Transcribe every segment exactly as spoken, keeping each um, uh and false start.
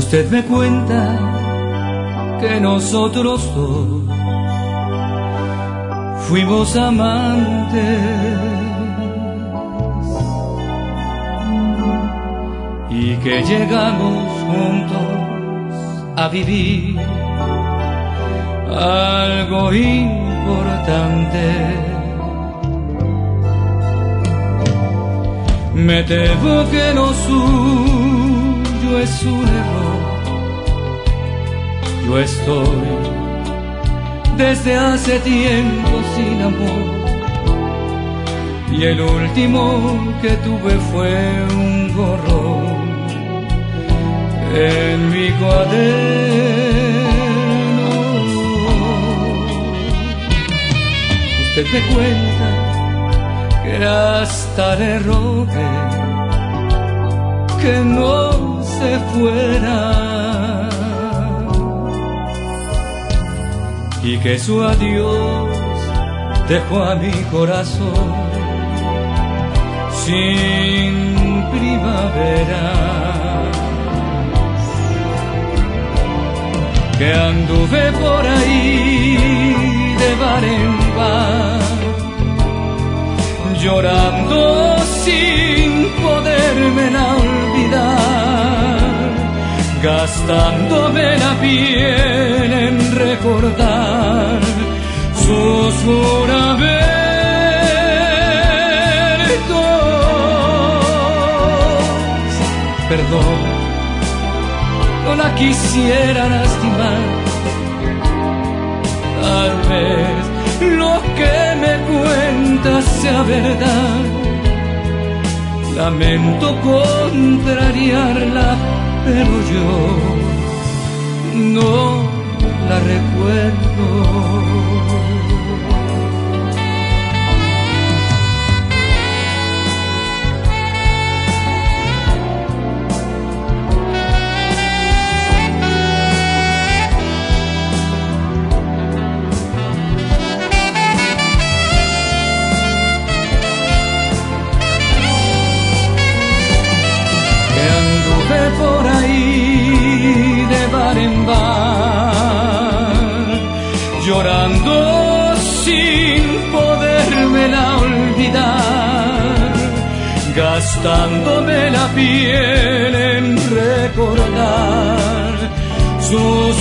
Usted me cuenta que nosotros dos fuimos amantes y que llegamos juntos a vivir algo importante. Me temo que lo suyo es un error. Yo estoy desde hace tiempo sin amor y el último que tuve fue un gorrón en mi cuaderno. Usted me cuenta que hasta le rogué que no se fuera y que su adiós dejó a mi corazón sin primavera, que anduve por ahí de bar en bar llorando sin podérmela olvidar, gastándome la piel en recordar sus juramentos. Perdón, no la quisiera lastimar, tal vez lo que me cuenta sea verdad. Lamento contrariarla, pero yo no la recuerdo. Por ahí de bar en bar, llorando sin podérmela olvidar, gastándome la piel en recordar sus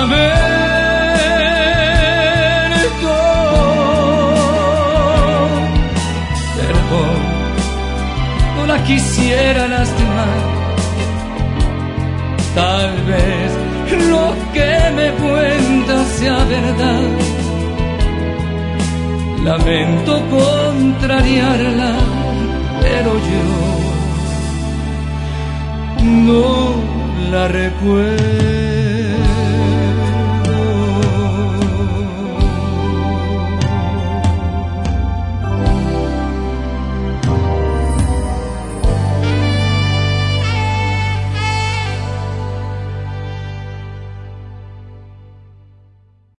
juramentos. Perdón, no la quisiera lastimar, tal vez lo que me cuenta sea verdad. Lamento contrariarla, pero yo no la recuerdo.